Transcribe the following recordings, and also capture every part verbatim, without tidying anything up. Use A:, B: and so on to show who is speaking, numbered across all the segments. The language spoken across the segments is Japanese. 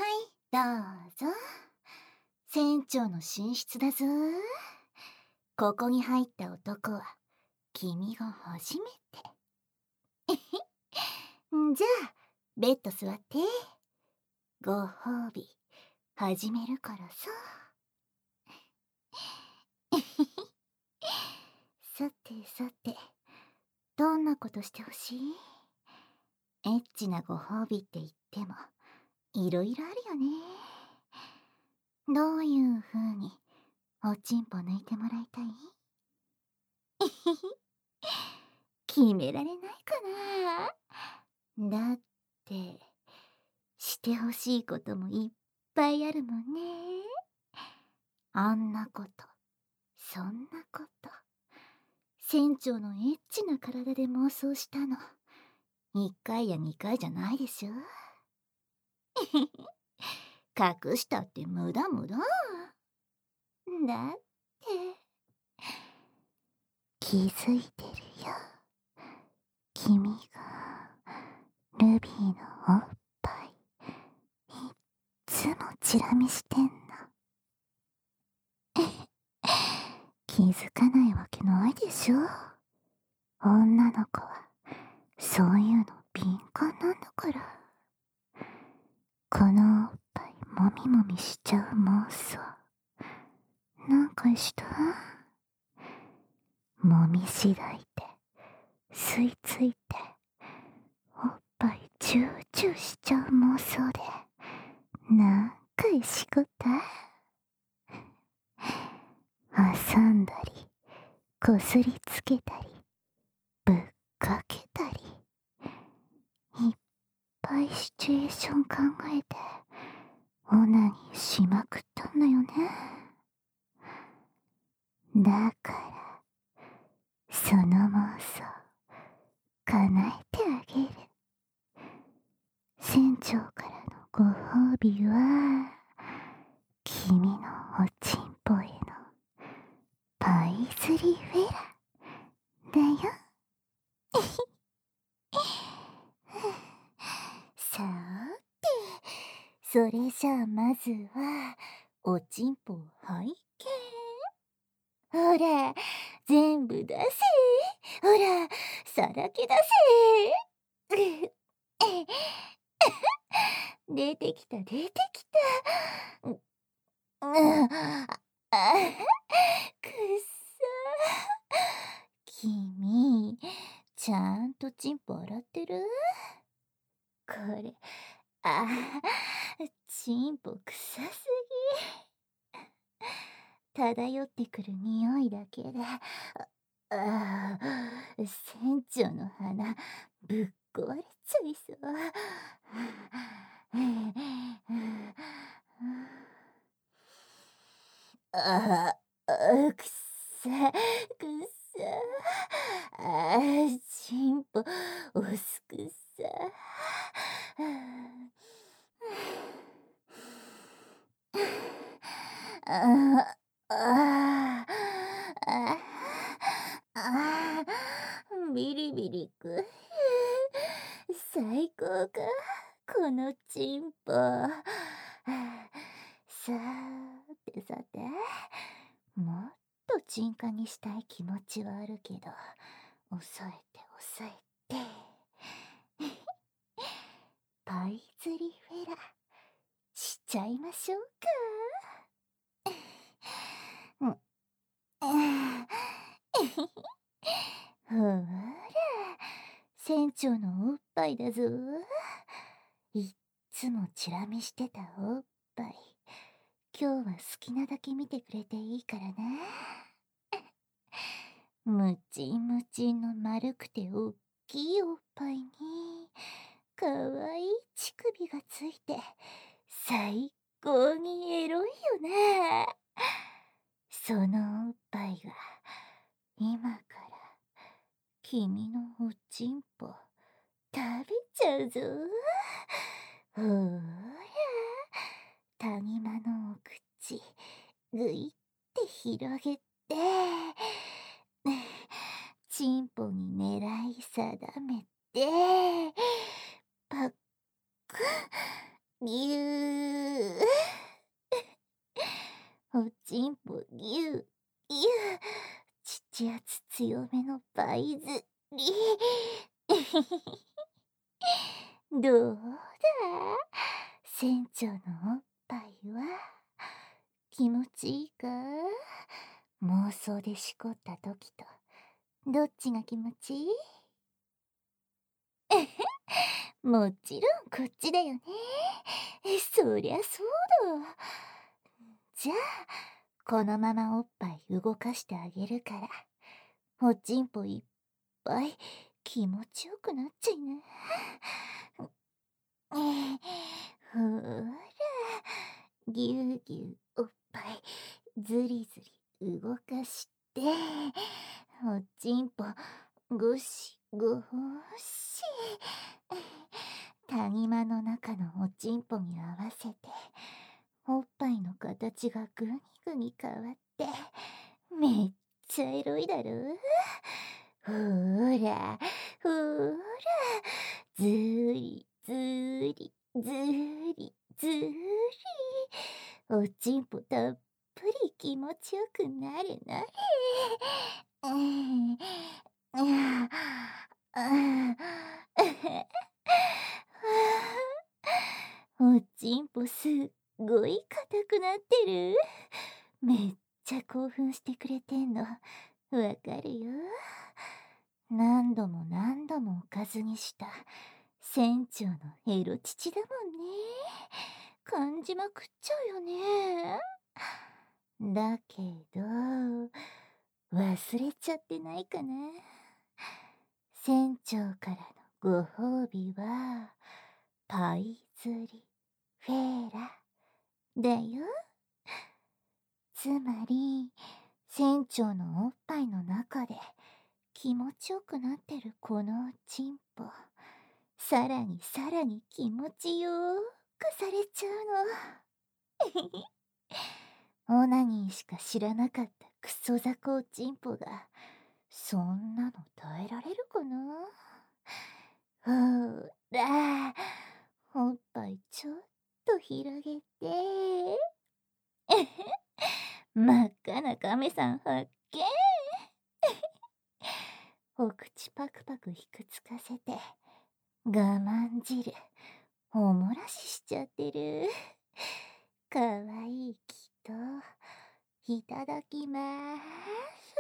A: どうぞ。船長の寝室だぞ。ここに入った男は君が初めて。じゃあベッド座って。ご褒美始めるからさ。さてさて、どんなことしてほしい？エッチなご褒美って言ってもいろいろあるよね。どういう風におちんぽ抜いてもらいたい？決められないかな。だってしてほしいこともいっぱいあるもんね。あんなこと、そんなこと、船長のエッチな体で妄想したのいっかいやにかいじゃないでしょ。隠したって無駄無駄。だって気づいてるよ。君がルビーのおっぱいいっつもチラ見してんの。気づかないわけないでしょ。女の子はそういうの敏感なんだから。このおっぱいもみもみしちゃう妄想なんかした？もみしだいて吸い付いておっぱいチューチューしちゃう妄想でなんかいしこた？挟んだりこすりつけたりぶっかけたりいっぱいシチュエーション考えてオナニーしまくったんだよね。だからその妄想叶えてあげる。船長からのご褒美は君のおちんぽへのパイズリフェラだよ。さーて、それじゃあまずはおちんぽを拝見。ほら全部出せ。ほらさらけ出せ。出てきた出てきた。う、うん、あ、くっさ。君ちゃんとチンポ洗ってる？これあチンポ臭すぎ。漂ってくる匂いだけでああ船長の鼻ぶっ壊れちゃいそう。ああ、くっさ、くっさ。ああ、チンポ、おすくっさ。ああ、ああ、ああ、ビリビリく。最高か、このチンポ。さてさて、もっと鎮火にしたい気持ちはあるけど、抑えて抑えて。パイズリフェラしちゃいましょうか。うん、ほら船長のおっぱいだぞ。いっつもチラ見してたおっぱい、今日は好きなだけ見てくれていいからな。ムチムチの丸くておっきいおっぱいにかわいい乳首がついて最高にエロいよね。そのおっぱいが今から君のおちんぽ食べちゃうぞ。ほーら谷間のお口ぐいって広げてチンポに狙い定めてパックンぎゅーおちんぽぎゅうぎゅう、父圧強めのバイズリどうだ、船長のおっぱいは気持ちいいか？妄想でしこった時とどっちが気持ちいい？もちろんこっちだよね。そりゃそうだ。じゃあこのままおっぱい動かしてあげるから、おちんぽいっぱい気持ちよくなっちゃいな。ほら、ぎゅうぎゅうおっぱいずりずり動かして、おちんぽごしごし、谷間の中のおちんぽに合わせておっぱいの形がぐにぐに変わってめっちゃエロいだろ。ほらほら、ずーりずーりずーりずーり、おちんぽたっぷり気持ちよくなれなれ。うん、うんうんおちんぽすっごい硬くなってる。めっちゃ興奮してくれてんのわかるよ。何度も何度もおかずにした船長のエロ乳だもんね。感じまくっちゃうよね。だけど忘れちゃってないかな。船長からのご褒美はパイズリフェーラだよ。つまり船長のおっぱいの中で気持ちよくなってるこのおちんぽ、さらにさらに気持ちよくされちゃうの。オナニーしか知らなかったクソザコおちんぽがそんなの耐えられるかな。ほら、おっぱいちょっと広げて真っ赤な亀さん発見。お口パクパクひくつかせて我慢汁おもらししちゃってる。かわいいきといただきまーす。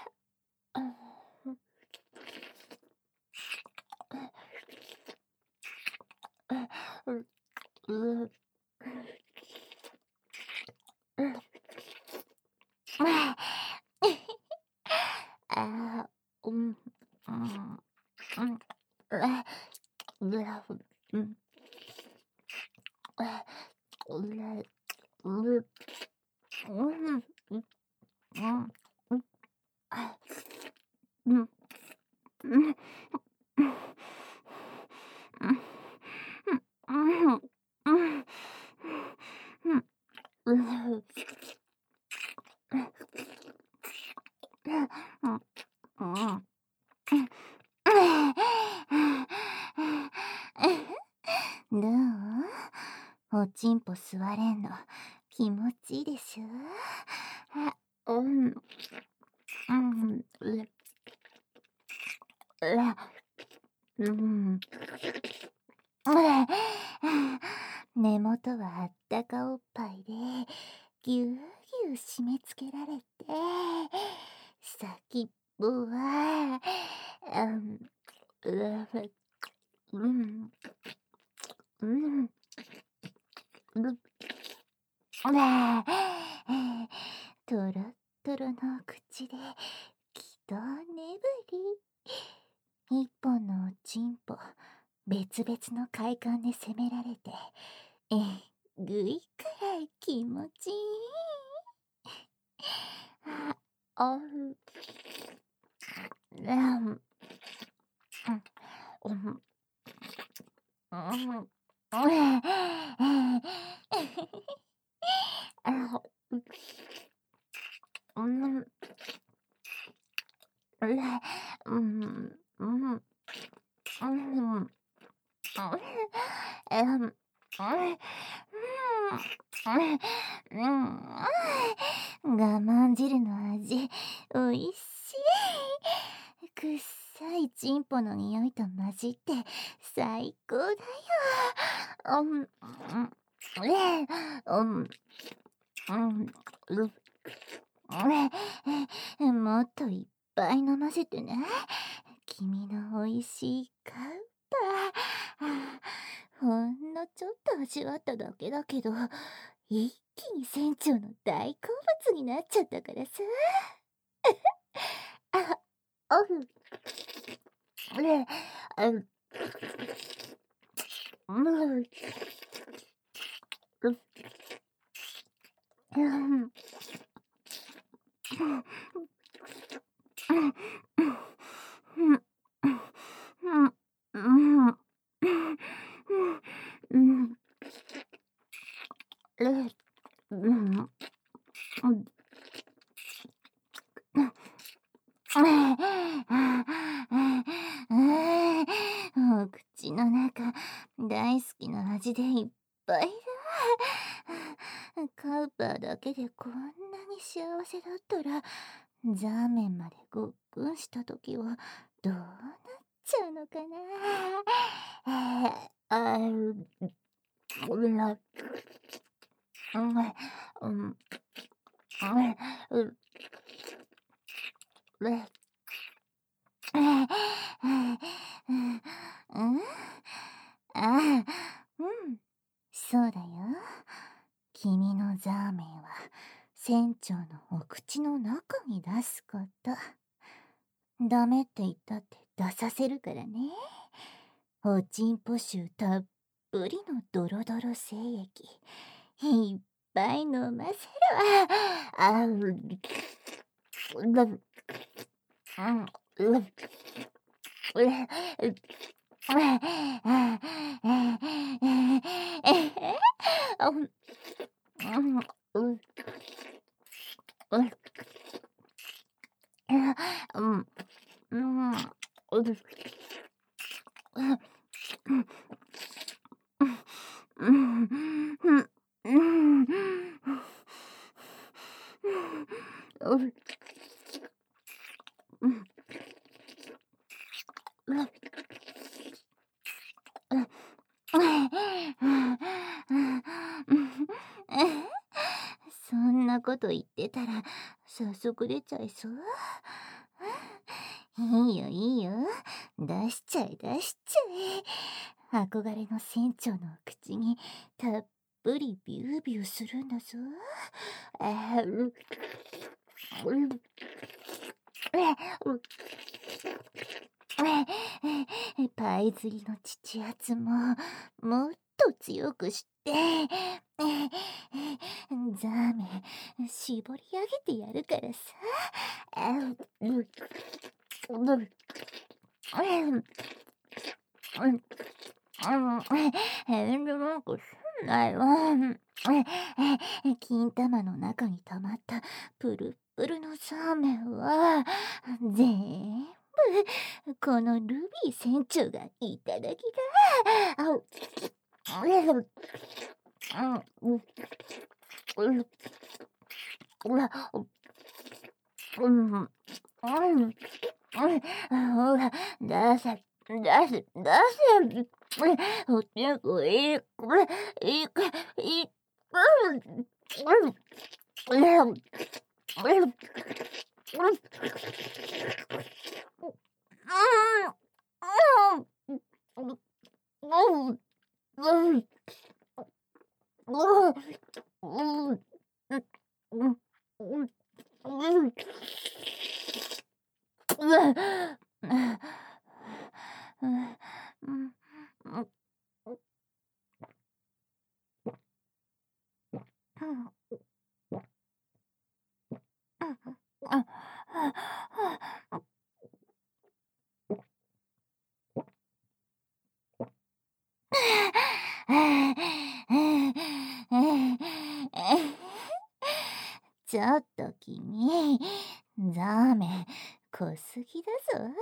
A: あ、うん、うん、うん、あ、うら、うん、あ、うら、う、うん、うん、うん、うん、あ、うん、うん、うん、うん、うん、どう？おちんぽ吸われんの気持ちいいでしょ？うん、うん、う、うん。根元はあったかおっぱいでぎゅうぎゅう締め付けられて、先っぽは、うん、う、うん、うん、うん、とろっとろの口で気とねぶり。一本のおちんぽ別々の快感で攻められてえぐいくらい気持ちいい。あ、あ、うん、うん、うん、うん、うん、うん、うん、うん、 うん、我慢汁の味、おいしい。くっさいチンポの匂いと混じって最高だよ。うん、うん、え、うん、うん、う、え、もっといっぱい飲ませてね。君のおいしいカウパー。ほんのちょっと味わっただけだけど、一気に船長の大好物になっちゃったからさ。あ、おふ、ね、あ、う、うん、う、うん、うん、うん、うん、うん、うん、え、うん、うん、お口の中、大好きな味でいっぱいだ。カウパーだけでこんなに幸せだったら、ザーメンまでごっくんした時はどうなっちゃうのかな。あー、うら、うん、うん、うん、うん、うん、ああ、うん、そうだよ。君のザーメンは船長のお口の中に出すこと。ダメって言ったって出させるからね。おちんぽ臭たっぷりのドロドロ精液。いっぱい飲ませるわ。あう、う、う、う、う、う、そんなこと言ってたら早速出ちゃいそう。いいよいいよ、出しちゃえ出しちゃえ。憧れの船長の口にたっぷりビュービューするんだぞ。あう、う、う、う、パイ釣りの父圧ももっと強くして、ザーメン絞り上げてやるからさ。あう、う、う、うん、遠慮なんかすんなよ。金玉の中に溜まったプルプルのザーメンは全部このルビー船長がいただきだ。あう、うん、うん、うん、うん、うん、ほら、出せ、出せ、出せ。おちんこいい、これ、いい、いい、うん、うん、うん、うん、ちょっと君、ザーメン濃すぎだぞ。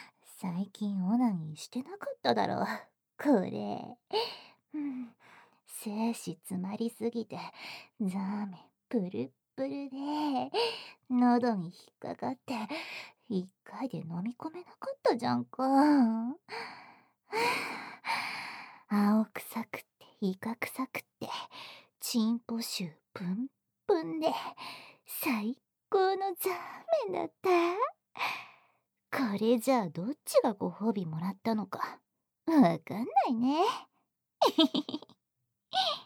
A: 最近オナニーしてなかっただろ。これ。うん、 精子詰まりすぎてザーメンプルップルで喉に引っかかって一回で飲み込めなかったじゃんか。はあ、青臭くってイカ臭くってチンポ臭プンプンで最高のザーメンだった。これじゃあどっちがご褒美もらったのかわかんないね。